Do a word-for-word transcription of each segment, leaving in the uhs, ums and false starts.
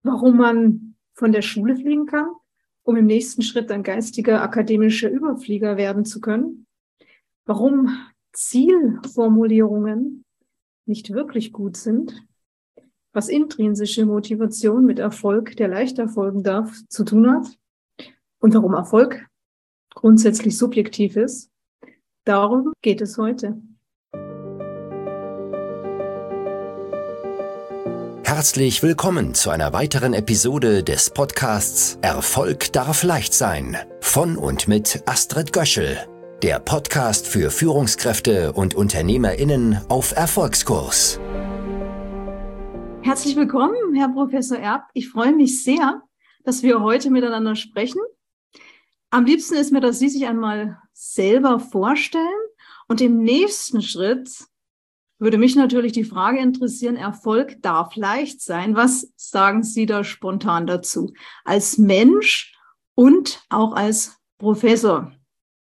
warum man von der Schule fliegen kann, um im nächsten Schritt ein geistiger akademischer Überflieger werden zu können, warum Zielformulierungen nicht wirklich gut sind, was intrinsische Motivation mit Erfolg, der leicht erfolgen darf, zu tun hat und warum Erfolg grundsätzlich subjektiv ist. Darum geht es heute. Herzlich willkommen zu einer weiteren Episode des Podcasts Erfolg darf leicht sein von und mit Astrid Göschel, der Podcast für Führungskräfte und UnternehmerInnen auf Erfolgskurs. Herzlich willkommen, Herr Professor Erb. Ich freue mich sehr, dass wir heute miteinander sprechen. Am liebsten ist mir, dass Sie sich einmal selber vorstellen und im nächsten Schritt würde mich natürlich die Frage interessieren, Erfolg darf leicht sein. Was sagen Sie da spontan dazu? Als Mensch und auch als Professor.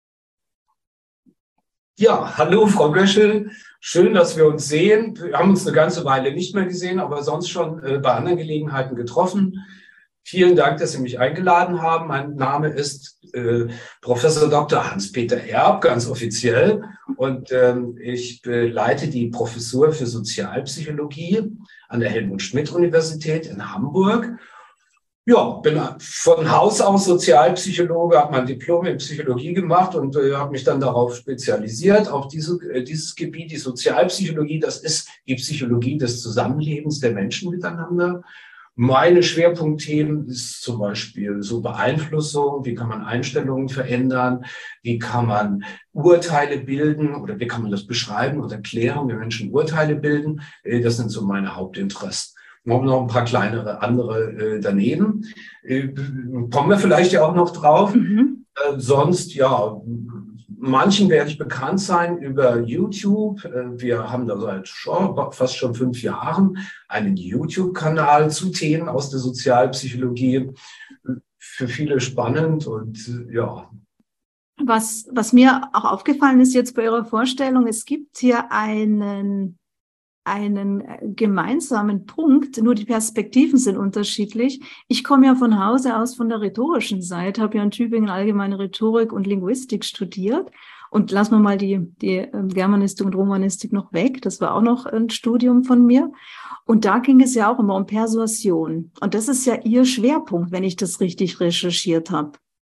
Ja, hallo Frau Göschel. Schön, dass wir uns sehen. Wir haben uns eine ganze Weile nicht mehr gesehen, aber sonst schon äh, bei anderen Gelegenheiten getroffen. Vielen Dank, dass Sie mich eingeladen haben. Mein Name ist äh, Professor Doktor Hans-Peter Erb, ganz offiziell. Und ähm, ich leite die Professur für Sozialpsychologie an der Helmut-Schmidt-Universität in Hamburg. Ja, bin von Haus aus Sozialpsychologe, habe mein Diplom in Psychologie gemacht und äh, habe mich dann darauf spezialisiert, auf diese, äh, dieses Gebiet, die Sozialpsychologie. Das ist die Psychologie des Zusammenlebens der Menschen miteinander. Meine Schwerpunktthemen ist zum Beispiel so Beeinflussung, wie kann man Einstellungen verändern, wie kann man Urteile bilden oder wie kann man das beschreiben und erklären, wie Menschen Urteile bilden. Das sind so meine Hauptinteressen. Wir haben noch ein paar kleinere andere äh, daneben. Äh, kommen wir vielleicht ja auch noch drauf. Mhm. Äh, sonst, ja, manchen werde ich bekannt sein über YouTube. Äh, wir haben da seit schon, fast schon fünf Jahren einen YouTube-Kanal zu Themen aus der Sozialpsychologie. Für viele spannend und äh, ja. Was, was mir auch aufgefallen ist jetzt bei Ihrer Vorstellung, es gibt hier einen einen gemeinsamen Punkt, nur die Perspektiven sind unterschiedlich. Ich komme ja von Hause aus von der rhetorischen Seite, habe ja in Tübingen allgemeine Rhetorik und Linguistik studiert und lassen wir mal die, die Germanistik und Romanistik noch weg, das war auch noch ein Studium von mir und da ging es ja auch immer um Persuasion und das ist ja Ihr Schwerpunkt, wenn ich das richtig recherchiert habe.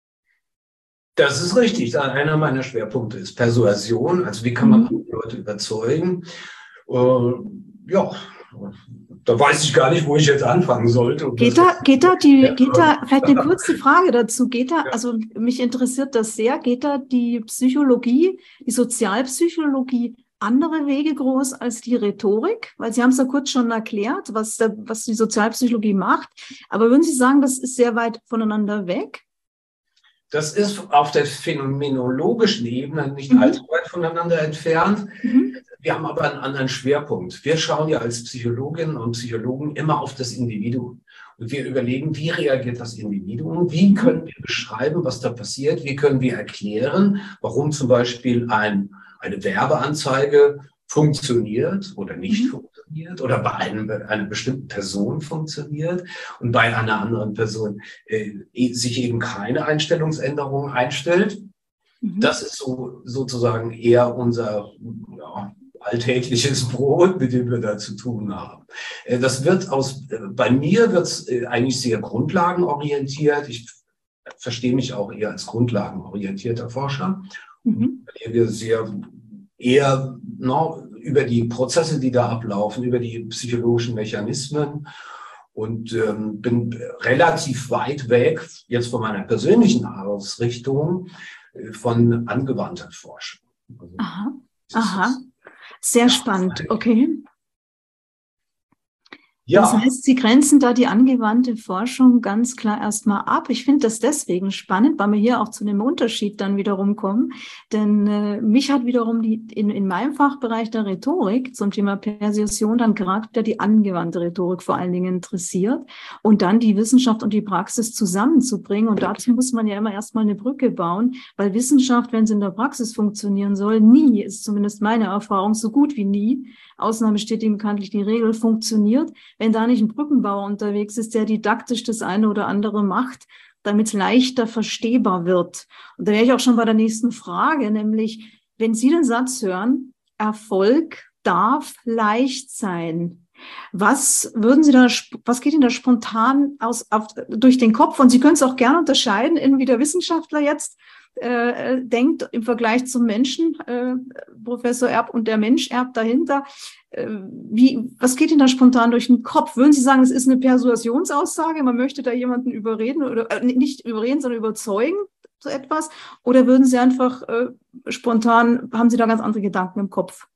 Das ist richtig, einer meiner Schwerpunkte ist Persuasion, also wie kann man mhm. Leute überzeugen. Uh, ja, da weiß ich gar nicht, wo ich jetzt anfangen sollte. Geht da, geht da die, ja, geht da, vielleicht eine kurze Frage dazu, geht da, ja. also mich interessiert das sehr, geht da die Psychologie, die Sozialpsychologie andere Wege groß als die Rhetorik? Weil Sie haben es ja kurz schon erklärt, was, da, was die Sozialpsychologie macht, aber würden Sie sagen, das ist sehr weit voneinander weg? Das ist auf der phänomenologischen Ebene nicht mhm. allzu weit voneinander entfernt. Mhm. Wir haben aber einen anderen Schwerpunkt. Wir schauen ja als Psychologinnen und Psychologen immer auf das Individuum. Und wir überlegen, wie reagiert das Individuum? Wie können wir beschreiben, was da passiert? Wie können wir erklären, warum zum Beispiel ein, eine Werbeanzeige funktioniert oder nicht mhm. funktioniert oder bei einem, einer bestimmten Person funktioniert und bei einer anderen Person äh, sich eben keine Einstellungsänderung einstellt. Mhm. Das ist so sozusagen eher unser ja, alltägliches Brot, mit dem wir da zu tun haben. Das wird aus, bei mir wird es eigentlich sehr grundlagenorientiert. Ich verstehe mich auch eher als grundlagenorientierter Forscher, mhm. weil wir sehr eher no, über die Prozesse, die da ablaufen, über die psychologischen Mechanismen und ähm, bin relativ weit weg jetzt von meiner persönlichen Ausrichtung äh, von angewandter Forschung. Also, aha, aha. Sehr spannend, okay. Ja. Das heißt, Sie grenzen da die angewandte Forschung ganz klar erstmal ab. Ich finde das deswegen spannend, weil wir hier auch zu einem Unterschied dann wiederum kommen. Denn äh, mich hat wiederum die in, in meinem Fachbereich der Rhetorik zum Thema Persuasion dann gerade die angewandte Rhetorik vor allen Dingen interessiert und dann die Wissenschaft und die Praxis zusammenzubringen. Und dazu muss man ja immer erstmal eine Brücke bauen, weil Wissenschaft, wenn sie in der Praxis funktionieren soll, nie, ist zumindest meine Erfahrung, so gut wie nie, Ausnahme steht ihm bekanntlich die Regel, funktioniert, wenn da nicht ein Brückenbauer unterwegs ist, der didaktisch das eine oder andere macht, damit es leichter verstehbar wird. Und da wäre ich auch schon bei der nächsten Frage, nämlich, wenn Sie den Satz hören, Erfolg darf leicht sein. Was würden Sie da, was geht Ihnen da spontan aus, auf, durch den Kopf? Und Sie können es auch gerne unterscheiden, in wie der Wissenschaftler jetzt äh, denkt im Vergleich zum Menschen, äh, Professor Erb und der Mensch Erb dahinter. Äh, wie, was geht Ihnen da spontan durch den Kopf? Würden Sie sagen, es ist eine Persuasionsaussage, man möchte da jemanden überreden oder äh, nicht überreden, sondern überzeugen zu etwas? Oder würden Sie einfach äh, spontan, haben Sie da ganz andere Gedanken im Kopf?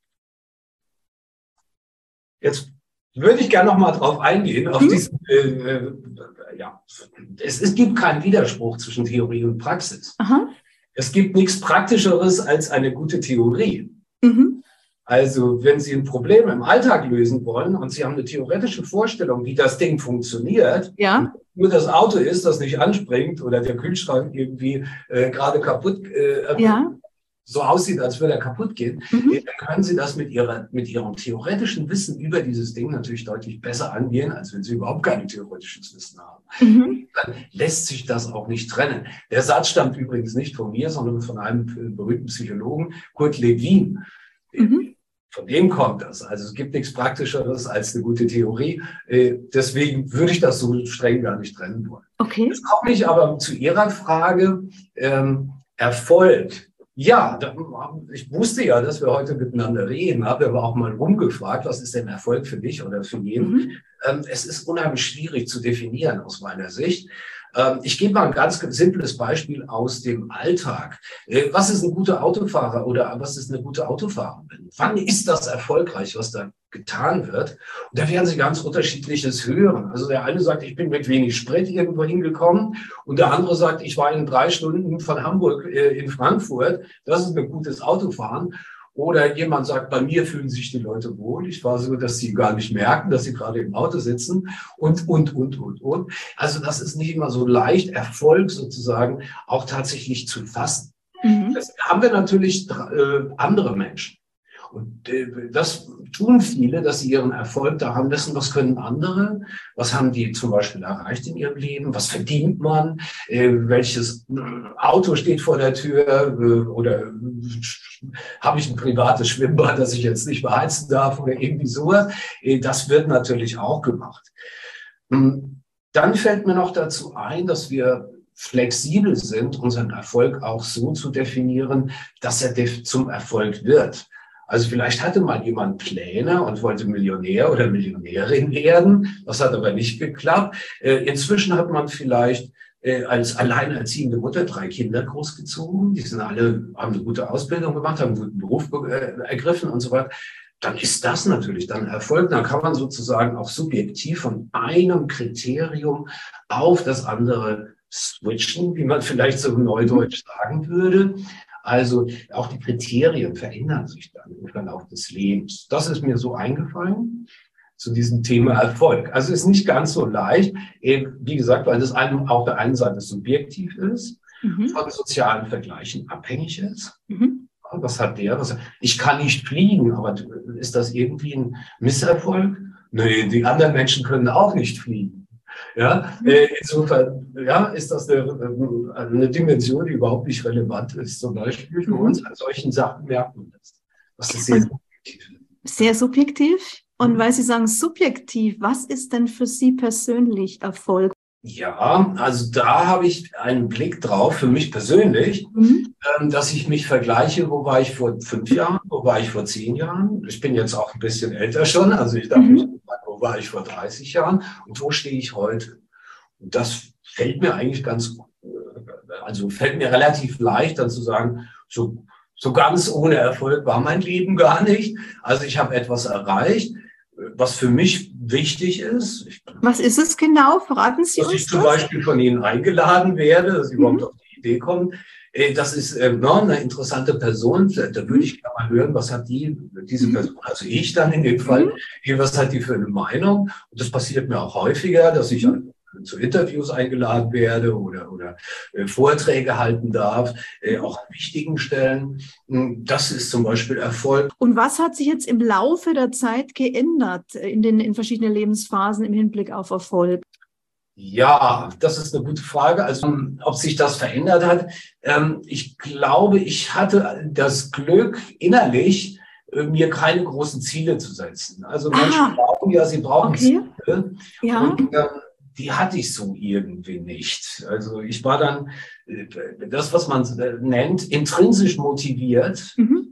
Jetzt würde ich gerne noch mal drauf eingehen, auf hm? diesen, äh, äh, ja, es, es gibt keinen Widerspruch zwischen Theorie und Praxis. Aha. Es gibt nichts Praktischeres als eine gute Theorie. Mhm. Also, wenn Sie ein Problem im Alltag lösen wollen und Sie haben eine theoretische Vorstellung, wie das Ding funktioniert, ja. nur das Auto ist, das nicht anspringt oder der Kühlschrank irgendwie äh, gerade kaputt äh, ja. so aussieht, als würde er kaputt gehen, mhm. dann können Sie das mit, ihrer, mit Ihrem theoretischen Wissen über dieses Ding natürlich deutlich besser angehen, als wenn Sie überhaupt kein theoretisches Wissen haben. Mhm. Dann lässt sich das auch nicht trennen. Der Satz stammt übrigens nicht von mir, sondern von einem berühmten Psychologen, Kurt Lewin. Mhm. Von dem kommt das. Also es gibt nichts Praktischeres als eine gute Theorie. Deswegen würde ich das so streng gar nicht trennen wollen. Okay. Jetzt komme ich aber zu Ihrer Frage, ähm, Erfolg. Ja, ich wusste ja, dass wir heute miteinander reden, habe aber auch mal rumgefragt, was ist denn Erfolg für dich oder für jeden? Mhm. Es ist unheimlich schwierig zu definieren aus meiner Sicht. Ich gebe mal ein ganz simples Beispiel aus dem Alltag. Was ist ein guter Autofahrer oder was ist eine gute Autofahrerin? Wann ist das erfolgreich, was da getan wird? Und da werden Sie ganz Unterschiedliches hören. Also der eine sagt, ich bin mit wenig Sprit irgendwo hingekommen und der andere sagt, ich war in drei Stunden von Hamburg in Frankfurt. Das ist ein gutes Autofahren. Oder jemand sagt, bei mir fühlen sich die Leute wohl. Ich war so, dass sie gar nicht merken, dass sie gerade im Auto sitzen und, und, und, und, und. Also das ist nicht immer so leicht, Erfolg sozusagen auch tatsächlich zu fassen. Mhm. Das haben wir natürlich äh, andere Menschen. Und äh, das tun viele, dass sie ihren Erfolg daran messen, was können andere, was haben die zum Beispiel erreicht in ihrem Leben, was verdient man, äh, welches Auto steht vor der Tür äh, oder äh, habe ich ein privates Schwimmbad, das ich jetzt nicht beheizen darf oder irgendwie sowas. Äh, das wird natürlich auch gemacht. Ähm, dann fällt mir noch dazu ein, dass wir flexibel sind, unseren Erfolg auch so zu definieren, dass er def- zum Erfolg wird. Also vielleicht hatte mal jemand Pläne und wollte Millionär oder Millionärin werden. Das hat aber nicht geklappt. Inzwischen hat man vielleicht als alleinerziehende Mutter drei Kinder großgezogen. Die sind alle, haben eine gute Ausbildung gemacht, haben einen guten Beruf ergriffen und so weiter. Dann ist das natürlich dann Erfolg. Dann kann man sozusagen auch subjektiv von einem Kriterium auf das andere switchen, wie man vielleicht so neudeutsch sagen würde. Also auch die Kriterien verändern sich dann im Verlauf des Lebens. Das ist mir so eingefallen zu diesem Thema Erfolg. Also ist nicht ganz so leicht, eben, wie gesagt, weil das einem auf der einen Seite subjektiv ist, mhm. von sozialen Vergleichen abhängig ist. Mhm. Was hat der? Was, ich kann nicht fliegen, aber ist das irgendwie ein Misserfolg? Nee, die anderen Menschen können auch nicht fliegen. Ja, insofern ja, ist das eine, eine Dimension, die überhaupt nicht relevant ist. Zum Beispiel für uns an solchen Sachen merkt man das. Das ist sehr subjektiv. Sehr subjektiv. Und weil Sie sagen subjektiv, was ist denn für Sie persönlich Erfolg? Ja, also da habe ich einen Blick drauf, für mich persönlich, mhm. ähm, dass ich mich vergleiche, wo war ich vor fünf Jahren, wo war ich vor zehn Jahren. Ich bin jetzt auch ein bisschen älter schon, also ich darf mhm. mich fragen, wo war ich vor dreißig Jahren und wo stehe ich heute? Und das fällt mir eigentlich ganz, also fällt mir relativ leicht, dann zu sagen, so, so ganz ohne Erfolg war mein Leben gar nicht. Also ich habe etwas erreicht, was für mich wichtig ist. Ich, was ist es genau? Verraten Sie dass uns ich zum das? Beispiel von Ihnen eingeladen werde, dass Sie mhm. überhaupt auf die Idee kommen. Das ist äh, eine interessante Person. Da würde ich gerne mal hören, was hat die, diese Person, also ich dann in dem Fall, mhm. was hat die für eine Meinung? Und das passiert mir auch häufiger, dass ich an zu Interviews eingeladen werde oder, oder äh, Vorträge halten darf, äh, auch an wichtigen Stellen. Das ist zum Beispiel Erfolg. Und was hat sich jetzt im Laufe der Zeit geändert in den in verschiedenen Lebensphasen im Hinblick auf Erfolg? Ja, das ist eine gute Frage. Also, ob sich das verändert hat. Ähm, ich glaube, ich hatte das Glück, innerlich äh, mir keine großen Ziele zu setzen. Also Menschen Ah, glauben ja, sie brauchen okay. Ziele. Ja. Und ähm, die hatte ich so irgendwie nicht. Also ich war dann äh, das, was man äh, nennt, intrinsisch motiviert. Mhm.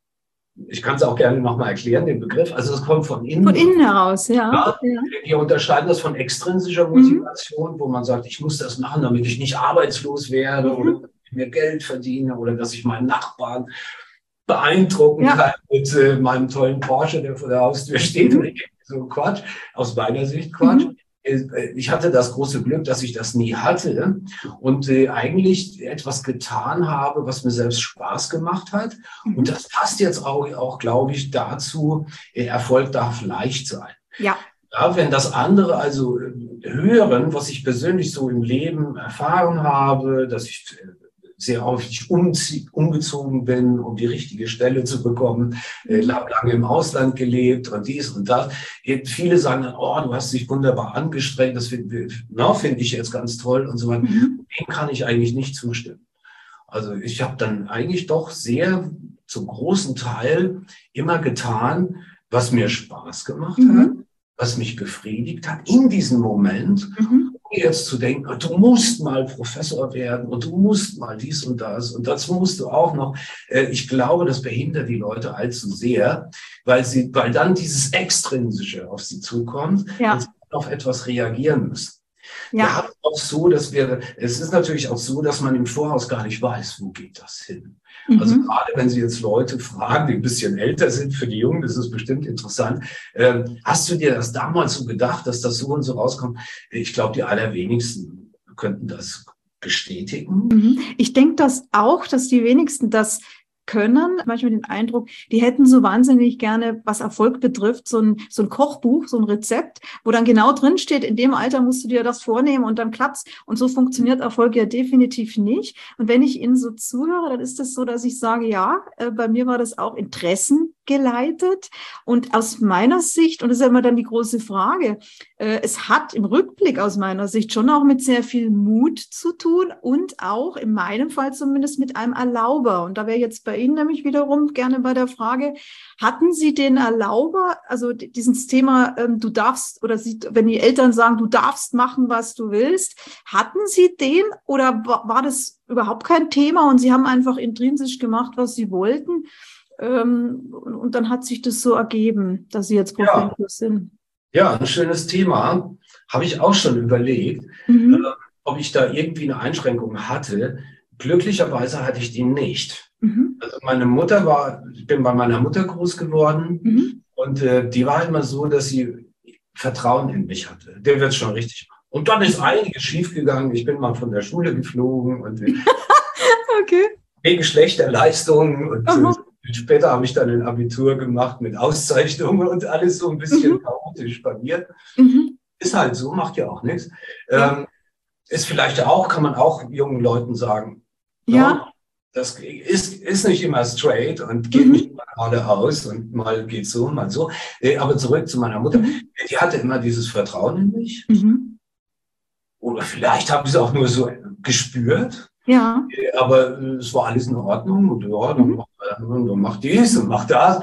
Ich kann es auch gerne nochmal erklären, den Begriff. Also es kommt von innen. Von innen heraus, ja. Ja, ja. wir unterscheiden das von extrinsischer Motivation, mhm. wo man sagt, ich muss das machen, damit ich nicht arbeitslos werde mhm. oder mehr Geld verdiene oder dass ich meinen Nachbarn beeindrucken ja. kann mit äh, meinem tollen Porsche, der vor der Haustür steht. Mhm. So Quatsch, aus meiner Sicht Quatsch. Mhm. Ich hatte das große Glück, dass ich das nie hatte und äh, eigentlich etwas getan habe, was mir selbst Spaß gemacht hat. Mhm. Und das passt jetzt auch, auch glaube ich, dazu, äh, Erfolg darf leicht sein. Ja. Ja, wenn das andere also äh, hören, was ich persönlich so im Leben erfahren habe, dass ich äh, sehr häufig umgezogen bin, um die richtige Stelle zu bekommen, äh, lange im Ausland gelebt und dies und das. Viele sagen dann, oh, du hast dich wunderbar angestrengt, das finde find ich jetzt ganz toll und so weiter. Mhm. Dem kann ich eigentlich nicht zustimmen. Also ich habe dann eigentlich doch sehr zum großen Teil immer getan, was mir Spaß gemacht mhm. hat, was mich befriedigt hat in diesem Moment. Mhm. Jetzt zu denken, du musst mal Professor werden und du musst mal dies und das und das musst du auch noch. Ich glaube, das behindert die Leute allzu sehr, weil sie, weil dann dieses Extrinsische auf sie zukommt ja. und sie auf etwas reagieren müssen. Ja. Wir haben auch so, dass wir, es ist natürlich auch so, dass man im Voraus gar nicht weiß, wo geht das hin. Mhm. Also gerade wenn Sie jetzt Leute fragen, die ein bisschen älter sind, für die Jungen, das ist bestimmt interessant. Ähm, hast du dir das damals so gedacht, dass das so und so rauskommt? Ich glaube, die allerwenigsten könnten das bestätigen. Mhm. Ich denke das auch, dass die wenigsten das können. Manchmal den Eindruck, die hätten so wahnsinnig gerne, was Erfolg betrifft, so ein, so ein Kochbuch, so ein Rezept, wo dann genau drin steht, in dem Alter musst du dir das vornehmen und dann klappt's. Und so funktioniert Erfolg ja definitiv nicht. Und wenn ich Ihnen so zuhöre, dann ist es so, dass ich sage, ja, äh, bei mir war das auch Interessen geleitet. Und aus meiner Sicht, und das ist ja immer dann die große Frage, äh, es hat im Rückblick aus meiner Sicht schon auch mit sehr viel Mut zu tun und auch in meinem Fall zumindest mit einem Erlauber. Und da wäre jetzt bei Ihnen nämlich wiederum gerne bei der Frage, hatten Sie den Erlauber, also dieses Thema, ähm, du darfst, oder Sie, wenn die Eltern sagen, du darfst machen, was du willst, hatten Sie den oder war, war das überhaupt kein Thema und Sie haben einfach intrinsisch gemacht, was Sie wollten? Ähm, und, und dann hat sich das so ergeben, dass Sie jetzt Professor ja. sind. Ja, ein schönes Thema. Habe ich auch schon überlegt, mhm. äh, ob ich da irgendwie eine Einschränkung hatte. Glücklicherweise hatte ich die nicht. Mhm. Also meine Mutter war, ich bin bei meiner Mutter groß geworden mhm. und äh, die war immer so, dass sie Vertrauen in mich hatte. Der wird es schon richtig machen. Und dann ist einiges schiefgegangen. Ich bin mal von der Schule geflogen und okay. wegen schlechter Leistungen und uh-huh. äh, später habe ich dann ein Abitur gemacht mit Auszeichnungen und alles so ein bisschen mhm. chaotisch bei mir. Mhm. Ist halt so, macht ja auch nichts. Ja. Ähm, ist vielleicht auch, kann man auch jungen Leuten sagen, ja. No, das ist, ist nicht immer straight und geht mhm. nicht immer geradeaus und mal geht so, mal so. Aber zurück zu meiner Mutter. Mhm. Die hatte immer dieses Vertrauen in mich. Mhm. Oder vielleicht habe ich es auch nur so gespürt. Ja. Aber es war alles in Ordnung. Und ja, dann, mhm. macht, dann macht dies und macht das.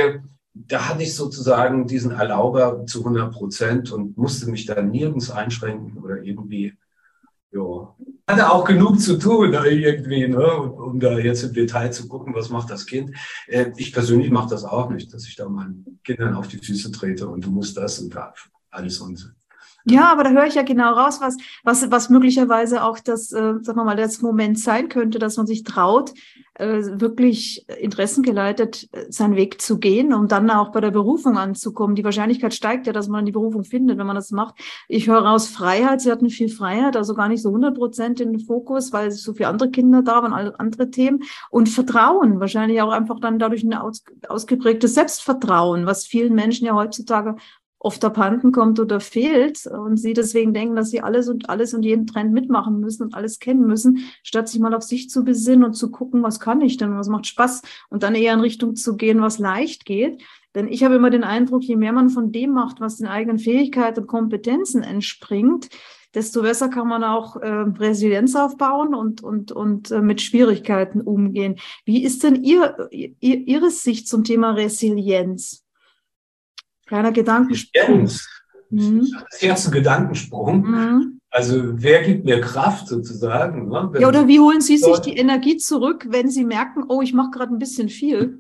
Da hatte ich sozusagen diesen Erlauber zu hundert Prozent und musste mich da nirgends einschränken oder irgendwie. Ja, hatte auch genug zu tun irgendwie, ne, um da jetzt im Detail zu gucken, was macht das Kind. Ich persönlich mache das auch nicht, dass ich da meinen Kindern auf die Füße trete und du musst das und da alles Unsinn. Ja, aber da höre ich ja genau raus, was was was möglicherweise auch das, äh, sagen wir mal, das Moment sein könnte, dass man sich traut, äh, wirklich interessengeleitet seinen Weg zu gehen, um dann auch bei der Berufung anzukommen. Die Wahrscheinlichkeit steigt ja, dass man die Berufung findet, wenn man das macht. Ich höre raus Freiheit. Sie hatten viel Freiheit, also gar nicht so hundert Prozent in den Fokus, weil so viele andere Kinder da waren, alle andere Themen. Und Vertrauen, wahrscheinlich auch einfach dann dadurch ein aus, ausgeprägtes Selbstvertrauen, was vielen Menschen ja heutzutage oft abhanden kommt oder fehlt und sie deswegen denken, dass sie alles und alles und jeden Trend mitmachen müssen und alles kennen müssen, statt sich mal auf sich zu besinnen und zu gucken, was kann ich denn, was macht Spaß und dann eher in Richtung zu gehen, was leicht geht. Denn ich habe immer den Eindruck, je mehr man von dem macht, was den eigenen Fähigkeiten und Kompetenzen entspringt, desto besser kann man auch äh, Resilienz aufbauen und, und, und äh, mit Schwierigkeiten umgehen. Wie ist denn ihr, ihr, Ihre Sicht zum Thema Resilienz? Kleiner Gedankensprung. Mhm. Das ist jetzt ein Gedankensprung. Mhm. Also wer gibt mir Kraft sozusagen? Ne? Ja, oder wie holen Sie sich die Energie zurück, wenn Sie merken, oh, ich mache gerade ein bisschen viel?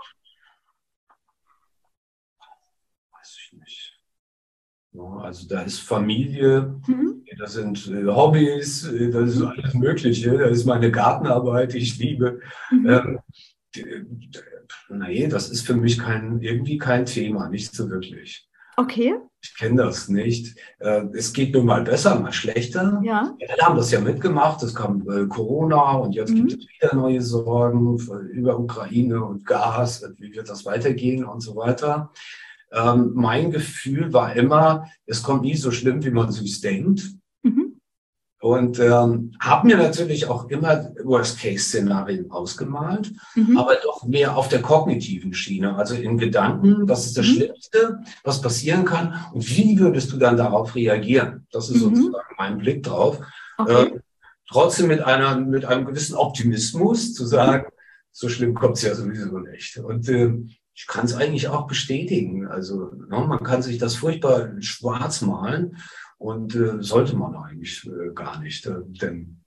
Weiß ich nicht. Also da ist Familie, mhm. das sind äh, Hobbys, äh, das ist alles Mögliche. Das ist meine Gartenarbeit, die ich liebe. Mhm. Ähm, nee, das ist für mich kein, irgendwie kein Thema, nicht so wirklich. Okay. Ich kenne das nicht. Äh, es geht nur mal besser, mal schlechter. Ja. Wir haben das ja mitgemacht. Es kam äh, Corona und jetzt mhm. gibt es wieder neue Sorgen über Ukraine und Gas, wie wird das weitergehen und so weiter. Ähm, mein Gefühl war immer, es kommt nie so schlimm, wie man sich denkt. Mhm. Und ähm, habe mir natürlich auch immer Worst-Case-Szenarien ausgemalt, mhm. aber doch mehr auf der kognitiven Schiene, also in Gedanken, was ist das mhm. Schlimmste, was passieren kann und wie würdest du dann darauf reagieren? Das ist mhm. sozusagen mein Blick drauf. Okay. Ähm, trotzdem mit einer mit einem gewissen Optimismus zu sagen, so schlimm kommt es ja sowieso nicht. Und äh, ich kann es eigentlich auch bestätigen. Also ne, man kann sich das furchtbar schwarz malen und äh, sollte man eigentlich äh, gar nicht. Äh, denn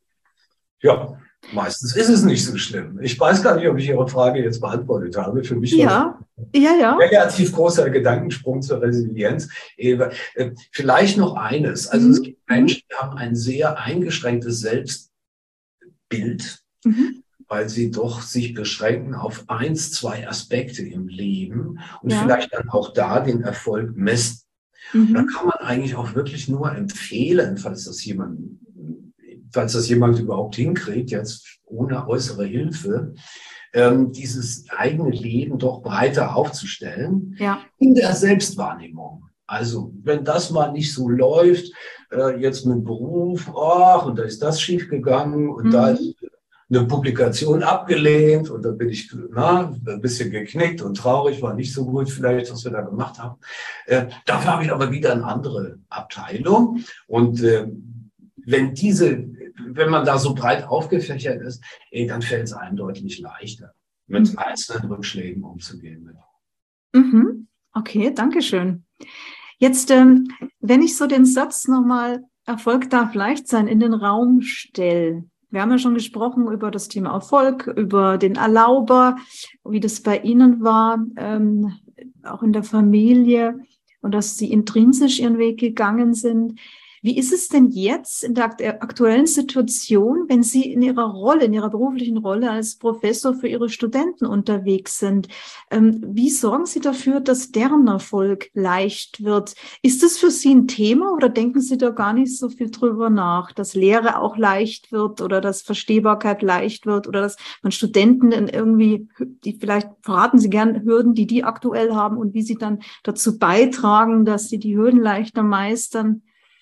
ja, meistens ist es nicht so schlimm. Ich weiß gar nicht, ob ich Ihre Frage jetzt beantwortet habe. Für mich ja, ja, ja. ein relativ großer Gedankensprung zur Resilienz. Äh, vielleicht noch eines. Also mhm. es gibt Menschen, die haben ein sehr eingeschränktes Selbstbild. Mhm. weil sie doch sich beschränken auf eins, zwei Aspekte im Leben und ja. vielleicht dann auch da den Erfolg messen. Mhm. Da kann man eigentlich auch wirklich nur empfehlen, falls das jemand, falls das jemand überhaupt hinkriegt, jetzt ohne äußere Hilfe, ähm, dieses eigene Leben doch breiter aufzustellen ja. in der Selbstwahrnehmung. Also wenn das mal nicht so läuft, äh, jetzt mit dem Beruf, ach, und da ist das schiefgegangen und mhm. da ist eine Publikation abgelehnt und dann bin ich na, ein bisschen geknickt und traurig, war nicht so gut vielleicht, was wir da gemacht haben. Äh, dafür habe ich aber wieder eine andere Abteilung und äh, wenn diese, wenn man da so breit aufgefächert ist, ey, dann fällt es einem deutlich leichter, mit mhm. einzelnen Rückschlägen umzugehen. Mhm. Okay, danke schön. Jetzt, ähm, wenn ich so den Satz nochmal, Erfolg darf leicht sein, in den Raum stelle. Wir haben ja schon gesprochen über das Thema Erfolg, über den Erlauber, wie das bei Ihnen war, ähm, auch in der Familie und dass Sie intrinsisch Ihren Weg gegangen sind. Wie ist es denn jetzt in der aktuellen Situation, wenn Sie in Ihrer Rolle, in Ihrer beruflichen Rolle als Professor für Ihre Studenten unterwegs sind? Ähm, wie sorgen Sie dafür, dass deren Erfolg leicht wird? Ist das für Sie ein Thema oder denken Sie da gar nicht so viel drüber nach, dass Lehre auch leicht wird oder dass Verstehbarkeit leicht wird oder dass man Studenten irgendwie, die vielleicht verraten Sie gern Hürden, die die aktuell haben und wie sie dann dazu beitragen, dass sie die Hürden leichter meistern?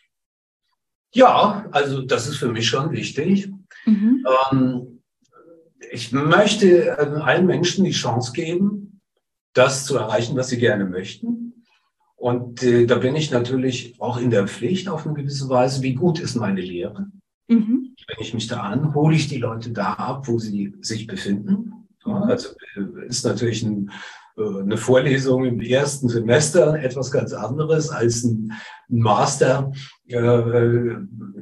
Ja, also das ist für mich schon wichtig. Mhm. Ähm, ich möchte äh, allen Menschen die Chance geben, das zu erreichen, was sie gerne möchten. Und äh, da bin ich natürlich auch in der Pflicht auf eine gewisse Weise, wie gut ist meine Lehre. Mhm. Wenn ich mich da an, hole ich die Leute da ab, wo sie sich befinden. Ja, also äh, ist natürlich ein eine Vorlesung im ersten Semester etwas ganz anderes als ein Master äh,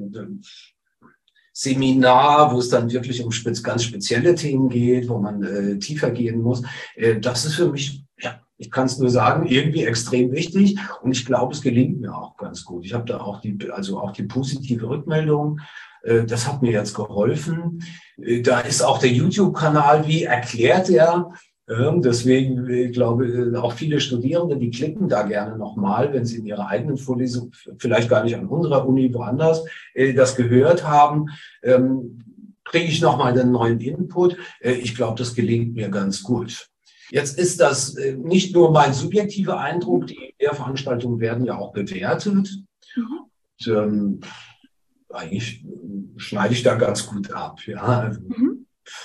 Seminar, wo es dann wirklich um spez ganz spezielle Themen geht, wo man äh, tiefer gehen muss. Äh, das ist für mich, ja, ich kann es nur sagen, irgendwie extrem wichtig und ich glaube, es gelingt mir auch ganz gut. Ich habe da auch die, also auch die positive Rückmeldung. Äh, das hat mir jetzt geholfen. Äh, da ist auch der YouTube-Kanal, wie erklärt er. Deswegen, ich glaube, auch viele Studierende, die klicken da gerne nochmal, wenn sie in ihrer eigenen Vorlesung, vielleicht gar nicht an unserer Uni, woanders, das gehört haben, kriege ich nochmal einen neuen Input. Ich glaube, das gelingt mir ganz gut. Jetzt ist das nicht nur mein subjektiver Eindruck, die Lehrveranstaltungen werden ja auch bewertet. Mhm. Und, ähm, eigentlich schneide ich da ganz gut ab. Ja. Also. Mhm.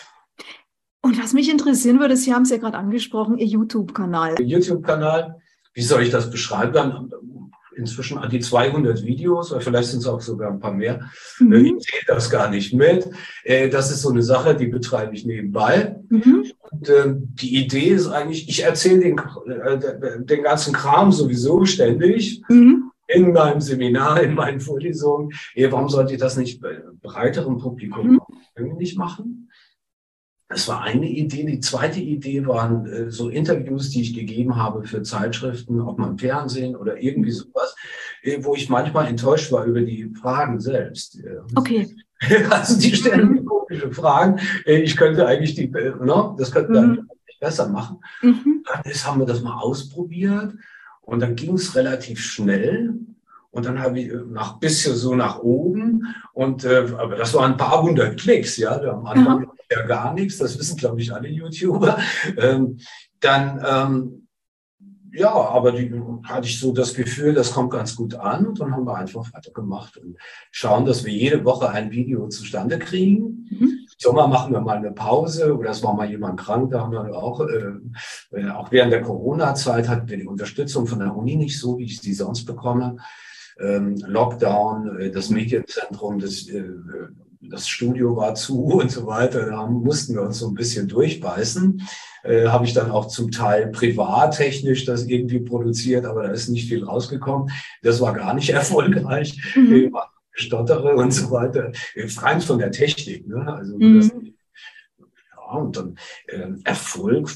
Und was mich interessieren würde, Sie haben es ja gerade angesprochen, Ihr YouTube-Kanal. YouTube-Kanal, wie soll ich das beschreiben? Dann inzwischen an die zweihundert Videos, oder vielleicht sind es auch sogar ein paar mehr. Mhm. Ich sehe das gar nicht mit. Das ist so eine Sache, die betreibe ich nebenbei. Mhm. Und äh, die Idee ist eigentlich, ich erzähle den, äh, den ganzen Kram sowieso ständig. Mhm. In meinem Seminar, in meinen Vorlesungen. Warum sollte ich das nicht bei breiterem Publikum mhm. nicht machen? Das war eine Idee. Die zweite Idee waren äh, so Interviews, die ich gegeben habe für Zeitschriften, ob man im Fernsehen oder irgendwie sowas, äh, wo ich manchmal enttäuscht war über die Fragen selbst. Okay. Also die stellen mir komische Fragen. Äh, ich könnte eigentlich die, äh, no, das könnte mhm. dann besser machen. Mhm. Dann ist, haben wir das mal ausprobiert und dann ging es relativ schnell. Und dann habe ich nach bisschen so nach oben und äh, aber das waren ein paar hundert Klicks, ja, am Anfang mhm. ja gar nichts, das wissen glaube ich alle YouTuber. Ähm, dann ähm, ja, aber die hatte ich so das Gefühl, das kommt ganz gut an und dann haben wir einfach weitergemacht und schauen, dass wir jede Woche ein Video zustande kriegen. Mhm. Im Sommer machen wir mal eine Pause oder es war mal jemand krank, da haben wir auch, äh, auch während der Corona-Zeit hatten wir die Unterstützung von der Uni nicht so, wie ich sie sonst bekomme. Ähm, Lockdown, das Medienzentrum, das, äh, das Studio war zu und so weiter. Da mussten wir uns so ein bisschen durchbeißen. Äh, habe ich dann auch zum Teil privattechnisch das irgendwie produziert, aber da ist nicht viel rausgekommen. Das war gar nicht erfolgreich. Mhm. Äh, Stottere und so weiter. Äh, rein von der Technik. Ne? Also mhm. das, ja, und dann äh, Erfolg.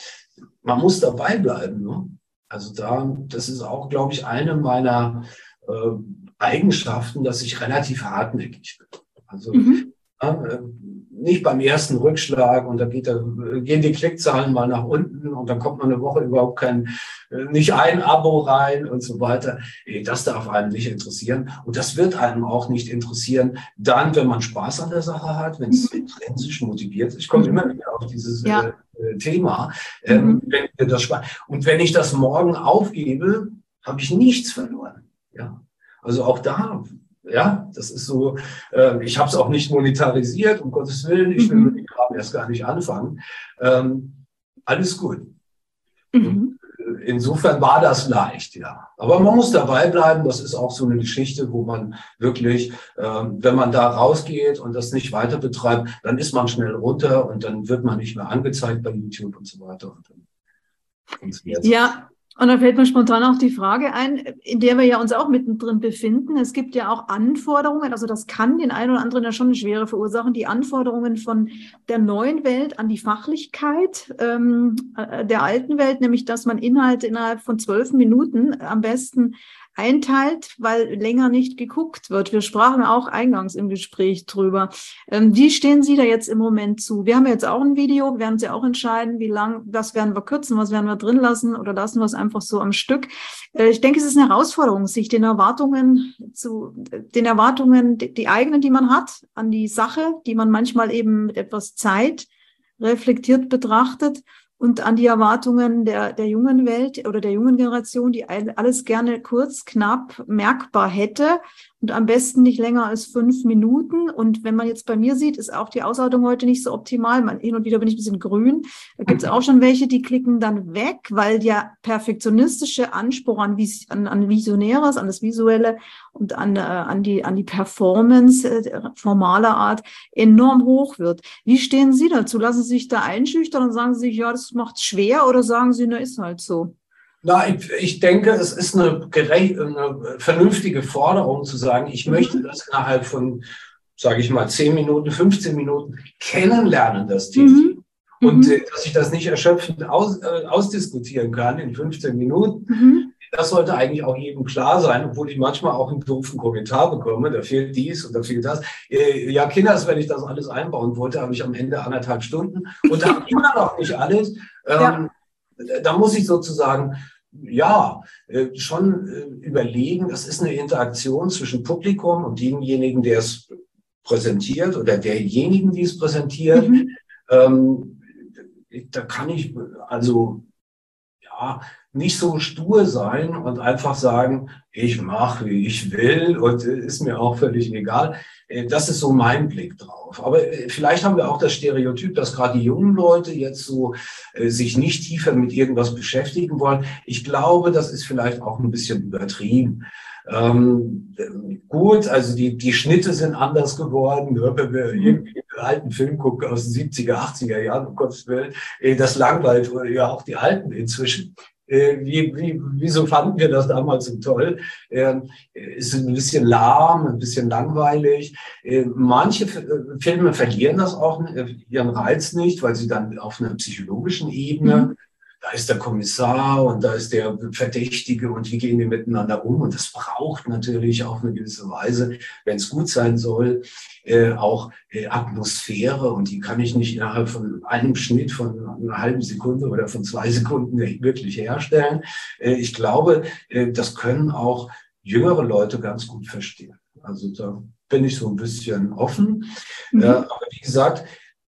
Man muss dabei bleiben. Ne? Also da, das ist auch, glaube ich, eine meiner Äh, Eigenschaften, dass ich relativ hartnäckig bin. Also mhm. äh, nicht beim ersten Rückschlag und da geht da, gehen die Klickzahlen mal nach unten und dann kommt man eine Woche überhaupt kein, äh, nicht ein Abo rein und so weiter. Das darf einem nicht interessieren und das wird einem auch nicht interessieren, dann, wenn man Spaß an der Sache hat, wenn es mhm. intrinsisch motiviert ist. Ich komme mhm. immer wieder auf dieses ja. äh, Thema. Ähm, mhm. wenn das und wenn ich das morgen aufgebe, habe ich nichts verloren. Ja, also auch da, ja, das ist so, äh, ich habe es auch nicht monetarisiert, um Gottes Willen, ich will mit dem Kram erst gar nicht anfangen. Ähm, alles gut. Mhm. Insofern war das leicht, ja. Aber man muss dabei bleiben, das ist auch so eine Geschichte, wo man wirklich, ähm, wenn man da rausgeht und das nicht weiter betreibt, dann ist man schnell runter und dann wird man nicht mehr angezeigt bei YouTube und so weiter. Und dann funktioniert es. Ja. Und da fällt mir spontan auch die Frage ein, in der wir ja uns auch mittendrin befinden. Es gibt ja auch Anforderungen, also das kann den einen oder anderen ja schon eine Schwere verursachen, die Anforderungen von der neuen Welt an die Fachlichkeit ähm, der alten Welt, nämlich dass man Inhalte innerhalb von zwölf Minuten am besten einteilt, weil länger nicht geguckt wird. Wir sprachen auch eingangs im Gespräch drüber. Ähm, wie stehen Sie da jetzt im Moment zu? Wir haben jetzt auch ein Video, werden Sie auch entscheiden, wie lang, was werden wir kürzen, was werden wir drin lassen oder lassen wir es einfach so am Stück. Äh, ich denke, es ist eine Herausforderung, sich den Erwartungen zu, den Erwartungen, die, die eigenen, die man hat, an die Sache, die man manchmal eben mit etwas Zeit reflektiert betrachtet, und an die Erwartungen der, der jungen Welt oder der jungen Generation, die alles gerne kurz, knapp, merkbar hätte und am besten nicht länger als fünf Minuten. Und wenn man jetzt bei mir sieht, ist auch die Ausarbeitung heute nicht so optimal. Man, hin und wieder bin ich ein bisschen grün. Da gibt es auch schon welche, die klicken dann weg, weil der perfektionistische Anspruch an, an, an Visionäres, an das Visuelle und an, äh, an, die, an die Performance äh, formaler Art enorm hoch wird. Wie stehen Sie dazu? Lassen Sie sich da einschüchtern und sagen Sie sich, ja, das macht es schwer, oder sagen Sie, na, ist halt so? Na, ich, ich denke, es ist eine, gerecht, eine vernünftige Forderung zu sagen, ich mhm. möchte das innerhalb von, sage ich mal, zehn Minuten, fünfzehn Minuten kennenlernen, das Thema. Mhm. Und mhm. dass ich das nicht erschöpfend aus, äh, ausdiskutieren kann in fünfzehn Minuten, mhm. das sollte eigentlich auch jedem klar sein, obwohl ich manchmal auch einen doofen Kommentar bekomme, da fehlt dies und da fehlt das. Äh, ja, Kinders, wenn ich das alles einbauen wollte, habe ich am Ende anderthalb Stunden und da habe ich immer noch nicht alles. Ähm, ja. Da muss ich sozusagen, ja, äh, schon äh, überlegen, das ist eine Interaktion zwischen Publikum und demjenigen, der es präsentiert oder derjenigen, die es präsentiert. Mhm. Ähm, da kann ich also ja nicht so stur sein und einfach sagen, ich mache, wie ich will und ist mir auch völlig egal. Das ist so mein Blick drauf. Aber vielleicht haben wir auch das Stereotyp, dass gerade die jungen Leute jetzt so äh, sich nicht tiefer mit irgendwas beschäftigen wollen. Ich glaube, das ist vielleicht auch ein bisschen übertrieben. Ähm, gut, also die, die Schnitte sind anders geworden. Ja, wenn wir irgendwie einen alten Film gucken aus den siebziger, achtziger Jahren, um Gottes Willen, äh, das langweilt ja auch die Alten inzwischen. Wie, wie, wieso fanden wir das damals so toll? Äh, ist ein bisschen lahm, ein bisschen langweilig. Äh, manche Filme verlieren das auch, ihren Reiz nicht, weil sie dann auf einer psychologischen Ebene, mhm. da ist der Kommissar und da ist der Verdächtige und wie gehen die miteinander um? Und das braucht natürlich auf eine gewisse Weise, wenn es gut sein soll, äh, auch äh, Atmosphäre, und die kann ich nicht innerhalb von einem Schnitt von einer halben Sekunde oder von zwei Sekunden wirklich herstellen. Äh, ich glaube, äh, das können auch jüngere Leute ganz gut verstehen. Also da bin ich so ein bisschen offen. Mhm. Äh, aber wie gesagt,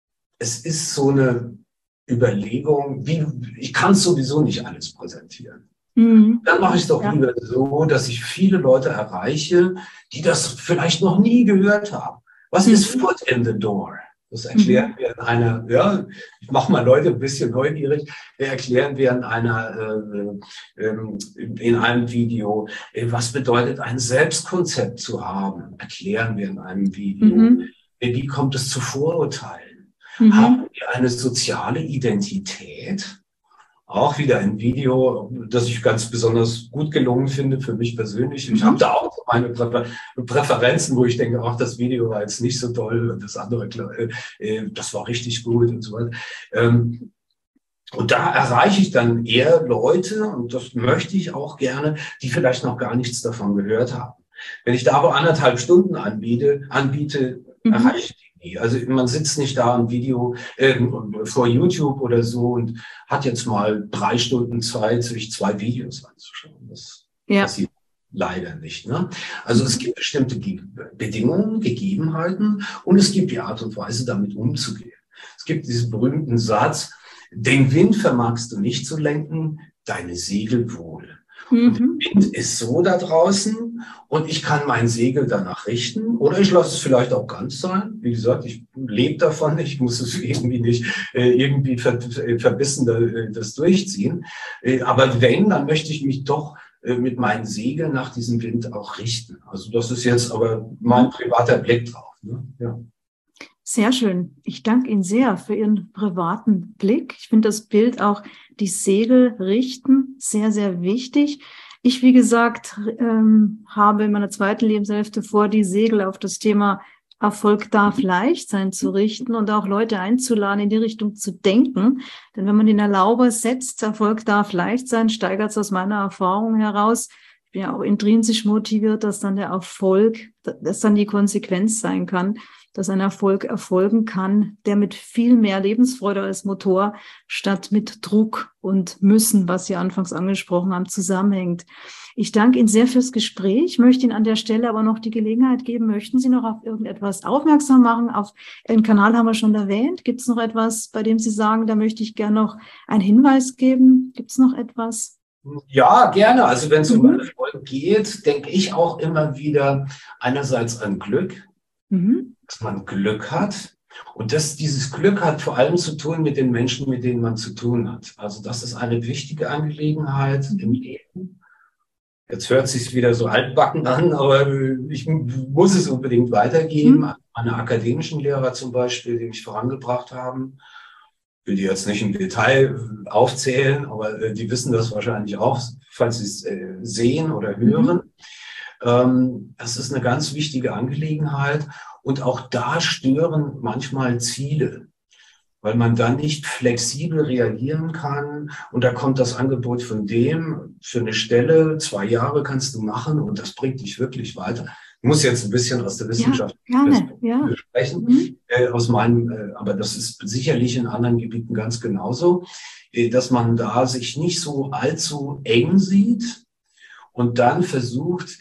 es ist so eine Überlegung, wie, ich kann sowieso nicht alles präsentieren. Mhm. Dann mache ich es doch ja. lieber so, dass ich viele Leute erreiche, die das vielleicht noch nie gehört haben. Was mhm. ist Foot in the Door? Das erklären mhm. wir in einer, ja, ich mache mal Leute ein bisschen neugierig, wir erklären wir in einer, äh, äh, in einem Video, äh, was bedeutet ein Selbstkonzept zu haben, erklären wir in einem Video. Mhm. Äh, wie kommt es zu Vorurteilen? Mhm. Haben wir eine soziale Identität? Auch wieder ein Video, das ich ganz besonders gut gelungen finde für mich persönlich. Ich mhm. habe da auch meine Präfer- Präferenzen, wo ich denke, ach, das Video war jetzt nicht so toll und das andere, äh, das war richtig gut und so weiter. Ähm, und da erreiche ich dann eher Leute, und das möchte ich auch gerne, die vielleicht noch gar nichts davon gehört haben. Wenn ich da aber anderthalb Stunden anbiete, anbiete mhm. erreiche ich die. Also man sitzt nicht da im Video äh, vor YouTube oder so und hat jetzt mal drei Stunden Zeit, sich zwei Videos anzuschauen. Das ja. passiert leider nicht. Ne? Also es gibt bestimmte Bedingungen, Gegebenheiten, und es gibt die Art und Weise, damit umzugehen. Es gibt diesen berühmten Satz, den Wind vermagst du nicht zu lenken, deine Segel wohl. Und der Wind ist so da draußen und ich kann mein Segel danach richten, oder ich lasse es vielleicht auch ganz sein. Wie gesagt, ich lebe davon, ich muss es irgendwie nicht äh, irgendwie ver verbissen äh, das durchziehen. Äh, aber wenn, dann möchte ich mich doch äh, mit meinen Segeln nach diesem Wind auch richten. Also das ist jetzt aber mein privater Blick drauf. Ne? Ja. Sehr schön. Ich danke Ihnen sehr für Ihren privaten Blick. Ich finde das Bild auch, die Segel richten, sehr, sehr wichtig. Ich, wie gesagt, ähm, habe in meiner zweiten Lebenshälfte vor, die Segel auf das Thema Erfolg darf leicht sein zu richten und auch Leute einzuladen, in die Richtung zu denken. Denn wenn man den Erlauber setzt, Erfolg darf leicht sein, steigert es aus meiner Erfahrung heraus. Ich bin ja auch intrinsisch motiviert, dass dann der Erfolg, dass dann die Konsequenz sein kann, dass ein Erfolg erfolgen kann, der mit viel mehr Lebensfreude als Motor statt mit Druck und Müssen, was Sie anfangs angesprochen haben, zusammenhängt. Ich danke Ihnen sehr fürs Gespräch. Ich möchte Ihnen an der Stelle aber noch die Gelegenheit geben, möchten Sie noch auf irgendetwas aufmerksam machen? Auf Ihren Kanal haben wir schon erwähnt. Gibt es noch etwas, bei dem Sie sagen, da möchte ich gerne noch einen Hinweis geben? Gibt es noch etwas? Ja, gerne. Also wenn es mhm. um Erfolg geht, denke ich auch immer wieder einerseits an Glück. Mhm. Dass man Glück hat. Und das, dieses Glück hat vor allem zu tun mit den Menschen, mit denen man zu tun hat. Also das ist eine wichtige Angelegenheit im Leben. Jetzt hört es sich wieder so altbacken an, aber ich muss es unbedingt weitergeben. Mhm. Meine akademischen Lehrer zum Beispiel, die mich vorangebracht haben, ich will die jetzt nicht im Detail aufzählen, aber die wissen das wahrscheinlich auch, falls sie es sehen oder hören. Mhm. Das ist eine ganz wichtige Angelegenheit. Und auch da stören manchmal Ziele, weil man dann nicht flexibel reagieren kann. Und da kommt das Angebot von dem für eine Stelle, zwei Jahre kannst du machen und das bringt dich wirklich weiter. Ich muss jetzt ein bisschen aus der Wissenschaft ja, gerne, ja. sprechen, mhm. äh, aus meinem, äh, aber das ist sicherlich in anderen Gebieten ganz genauso, äh, dass man da sich nicht so allzu eng sieht und dann versucht,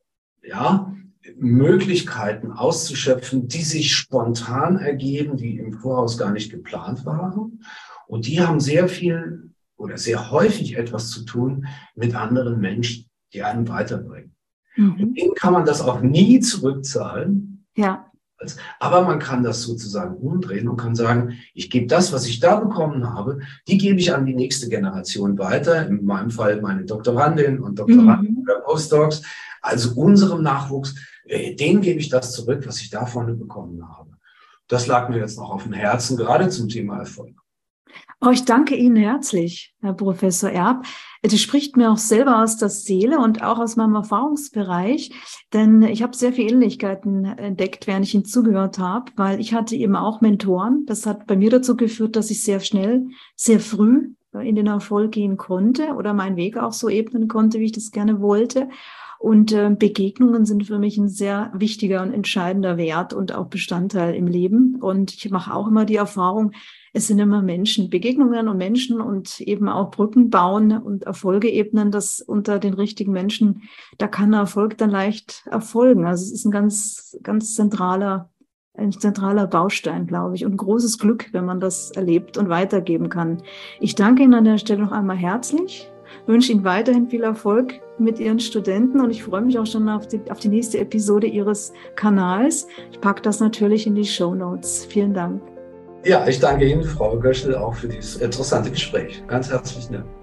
ja, Möglichkeiten auszuschöpfen, die sich spontan ergeben, die im Voraus gar nicht geplant waren. Und die haben sehr viel oder sehr häufig etwas zu tun mit anderen Menschen, die einen weiterbringen. Mhm. Und denen kann man das auch nie zurückzahlen. Ja. Aber man kann das sozusagen umdrehen und kann sagen, ich gebe das, was ich da bekommen habe, die gebe ich an die nächste Generation weiter. In meinem Fall meine Doktorandin und Doktoranden mhm. oder Postdocs. Also unserem Nachwuchs, denen gebe ich das zurück, was ich da vorne bekommen habe. Das lag mir jetzt noch auf dem Herzen, gerade zum Thema Erfolg. Oh, ich danke Ihnen herzlich, Herr Professor Erb. Das spricht mir auch selber aus der Seele und auch aus meinem Erfahrungsbereich, denn ich habe sehr viele Ähnlichkeiten entdeckt, während ich Ihnen zugehört habe, weil ich hatte eben auch Mentoren. Das hat bei mir dazu geführt, dass ich sehr schnell, sehr früh in den Erfolg gehen konnte oder meinen Weg auch so ebnen konnte, wie ich das gerne wollte. Und äh, Begegnungen sind für mich ein sehr wichtiger und entscheidender Wert und auch Bestandteil im Leben. Und ich mache auch immer die Erfahrung, es sind immer Menschen, Begegnungen und Menschen und eben auch Brücken bauen und Erfolge ebnen, das unter den richtigen Menschen, da kann Erfolg dann leicht erfolgen. Also es ist ein ganz, ganz zentraler, ein zentraler Baustein, glaube ich, und ein großes Glück, wenn man das erlebt und weitergeben kann. Ich danke Ihnen an der Stelle noch einmal herzlich. Wünsche Ihnen weiterhin viel Erfolg mit Ihren Studenten und ich freue mich auch schon auf die, auf die nächste Episode Ihres Kanals. Ich packe das natürlich in die Shownotes. Vielen Dank. Ja, ich danke Ihnen, Frau Göschel, auch für dieses interessante Gespräch. Ganz herzlichen Dank.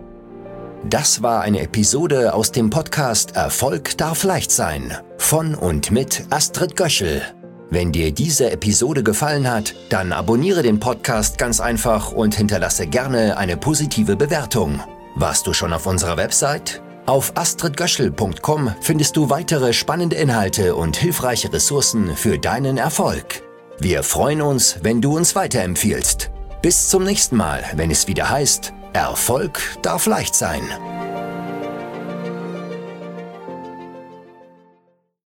Das war eine Episode aus dem Podcast Erfolg darf leicht sein von und mit Astrid Göschel. Wenn dir diese Episode gefallen hat, dann abonniere den Podcast ganz einfach und hinterlasse gerne eine positive Bewertung. Warst du schon auf unserer Website? Auf astrid göschel punkt com findest du weitere spannende Inhalte und hilfreiche Ressourcen für deinen Erfolg. Wir freuen uns, wenn du uns weiterempfiehlst. Bis zum nächsten Mal, wenn es wieder heißt, Erfolg darf leicht sein.